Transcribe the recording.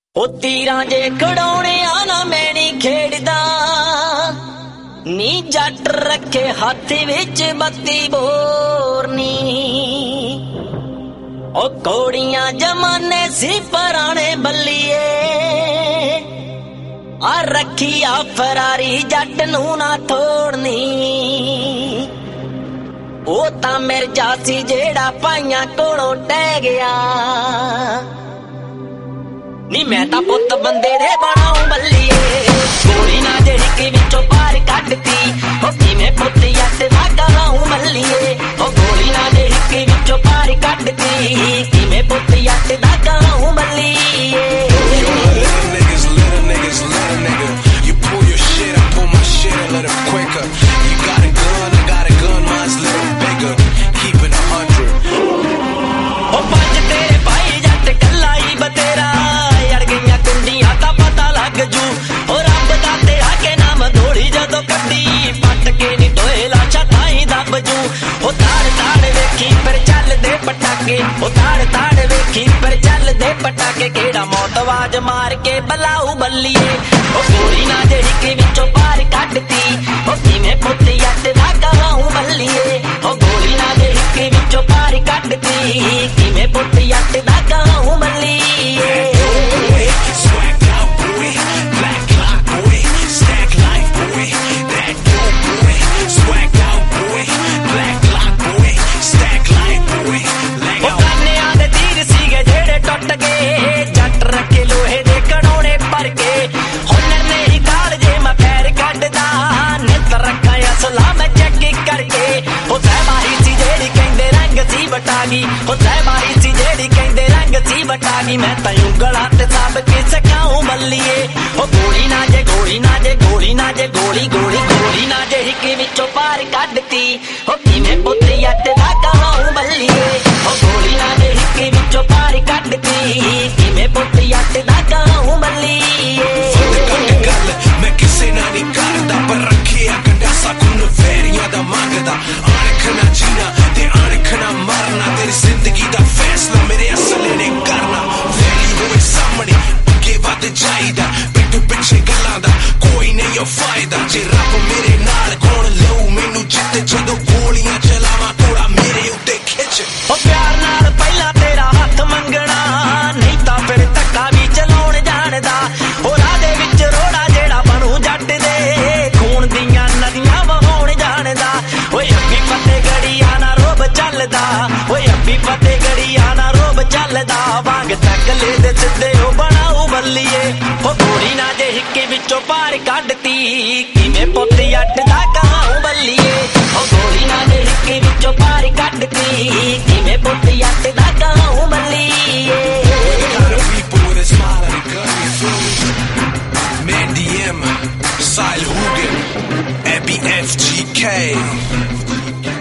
ਉਹ ਤੀਰਾਂ ਜੇ ਖੜਾਉਣਿਆ ਨਾ ਮੈਂ ਨੀ ਖੇਡਦਾ ਨੀ ਜੱਟ ਰੱਖੇ ਹੱਥ ਵਿੱਚ ਬੱਤੀ ਬੋਰਨੀ। ਉਹ ਕੋੜੀਆਂ ਜਮਾਨੇ ਸੀ ਪੁਰਾਣੇ ਬੱਲੀਏ ਆ ਰੱਖੀ ਆ ਫਰਾਰੀ ਜੱਟ ਨੂੰ ਨਾ ਤੋੜਨੀ। ਉਹ ਤਾਂ ਮਿਰਜ਼ਾ ਸੀ ਜਿਹੜਾ ਪਾਈਆਂ ਕੋਲੋਂ ਟਹਿ ਗਿਆ ਨੀ ਮੈਂ ਤਾਂ ਪੁੱਤ ਬੰਦੇ ਦੇ ਬਣਾਉ ਬੱਲੀਏ। ਗੋਲੀ ਨਾ ਜਿਹੜੀ ਵਿੱਚੋਂ ਪਾਰ ਕੱਢਤੀ ਉਹ ਕਿਵੇਂ ਪੁੱਤ ਜੱਟ ਦਾ ਕਰਾਉ ਮੱਲੀਏ। ਉਹ ਗੋਲੀ ਨਾ ਜਿਹੜੀ ਵਿੱਚੋਂ ਪਾਰ ਕੱਢਤੀ ਕਿਵੇਂ ਪੁੱਤ ਜੱਟ ਦਾ ਕਰਾਉ ਮੱਲੀਏ। ਉਹ ਤਾੜ ਵੇਖੀ ਪਰ ਚੱਲਦੇ ਪਟਾਕੇ ਕਿਹੜਾ ਮੌਤਵਾਜ ਮਾਰ ਕੇ ਬਲਾਉ ਬੱਲੀਏ। ਉਹ ਗੋਲੀ ਨਾ ਜਿਹੜੀ ਵਿੱਚੋਂ ਪਾਰ ਕੱਢਤੀ ਉਹ ਕਿਵੇਂ ਪੁੱਤ ਜੱਟ ਦਾ ਕਰਾਉ ਬੱਲੀਏ। ਉਹ ਗੋਲੀ ਨਾ ਜਿਹੜੀ ਵਿੱਚੋਂ ਪਾਰ ਕੱਢਤੀ ਕਿਵੇਂ ਪੁੱਤ ਜੱਟ ਦਾ ਕਰਾਉ ਬੱਲੀਏ। ਉਹ ਸਹਿਬਾਰੀ ਸੀ ਜਿਹੜੀ ਕਹਿੰਦੇ ਰੰਗ ਸੀ ਵਟਾਗੀ ਮੈਂ ਤਾਂ ਉਂਗਲਾਂ ਤੇ ਸਭ ਕੇ ਸਿਖਾਉ ਬੱਲੀਏ। ਉਹ ਗੋਲੀ ਨਾ ਜੇ ਗੋਲੀ ਨਾ ਜੇ ਗੋਲੀ ਨਾ ਜੇ ਗੋਲੀ ਨਾ ਜੇ ਹਿੱਕ ਵਿੱਚੋਂ ਪਾਰ ਕੱਢਤੀ ਉਹ ਕਿਵੇਂ ਪੁੱਤ ਜੱਟ ਦਾ ਕਹਾਉ ਬੱਲੀਏ। ਉਹ ਗੋਲੀ ਨਾ ਜੇ ਹਿੱਕ ਵਿੱਚੋਂ ਪਾਰ ਕੱਢਤੀ ਕਿਵੇਂ ਪੁੱਤ ਜੱਟ ਦਾ ਕਹਾਉ ਬੱਲੀਏ। ਗੱਲ ਮੈਂ ਕਿਸੇ ਨਾਲ ਨਹੀਂ ਕਰਦਾ ਪਰ ਰੱਖਿਆ ਗੰਡਾਸਾ ਖੂਨ ਫੇਰੀਆਂ ਦਾ ਮੰਗਦਾ ਅਣਖ ਨਾ ਜੀਣਾ ਤੇ ਅਣਖ ਨਾ ਮਰਨਾ। ਤੇਰੀ ਜ਼ਿੰਦਗੀ ਦਾ ਫੈਸਲਾ ਮੇਰੇ ਅਸਲੇ ਨੇ ਕਰਨਾ। ਫੇਰੀ ਹੋਏ ਸਾਹਮਣੇ ਅੱਗੇ ਵੱਧ ਜਾਈਦਾ ਪਿੱਠ ਪਿੱਛੇ ਗੱਲਾਂ ਦਾ ਕੋਈ ਨਹੀਂ ਉਹ ਫਾਇਦਾ। ਜੇ ਰੱਬ ਮੇਰੇ ਨਾਲ ਕੌਣ ਲਊ ਮੈਨੂੰ ਜਿੱਤ ਜਦੋਂ ਗੋਲੀਆਂ ਚਲਾਵਾਂ ਕੋੜਾ ਮੇਰੇ ਉੱਤੇ ਖਿੱਚ। ਉਹ ਪਿਆਰ ਨਾਲ ਪਹਿਲਾਂ ਤੇਰਾ ਹੱਥ ਮੰਗਣਾ ਨਹੀਂ ਤਾਂ ਫਿਰ ਧੱਕਾ ਵੀ ਚਲਾਉਣ ਜਾਣਦਾ। ਉਹ ਰਾਹ ਦੇ ਵਿੱਚ ਰੋੜਾ ਜਿਹੜਾ ਬਣੂ ਜੱਟ ਦੇ ਖੂਨ ਦੀਆਂ ਨਦੀਆਂ ਵਹਾਉਣ ਜਾਣਦਾ। ਓਏ ਅੱਬੀ ਫਤਿਹ ਗੜੀਆਂ ਨਾ ਰੋਬ ਚੱਲਦਾ ਓਏ ਅੱਬੀ ਫਤਿਹ ਗੜੀਆਂ ਨਾ ਰੋਬ ਚੱਲਦਾ ਵਾਂਗ ਤੱਕਲੇ ਦੇ ਸਿੱਧੇ ਉਹ ਬਣਾਉ ਬੱਲੀਏ। ਉਹ ਗੋਲੀ ਨਾ ਜੇ ਹਿੱਕੇ ਵਿੱਚੋਂ ਪਾਰ ਕੱਢਤੀ ਕਿਵੇਂ ਪੁੱਤ ਜੱਟ ਦਾ ਕਹਾਉ ਬੱਲੀਏ। ਉਹ ਗੋਲੀ ਨਾ ਜੇ ਹਿੱਕੇ ਵਿੱਚੋਂ ਪਾਰ ਕੱਢਤੀ ਕਿਵੇਂ ਪੁੱਤ ਜੱਟ ਦਾ ਕਹਾਉ ਬੱਲੀਏ। Mandy M, Sile Hugin, Abby FGK.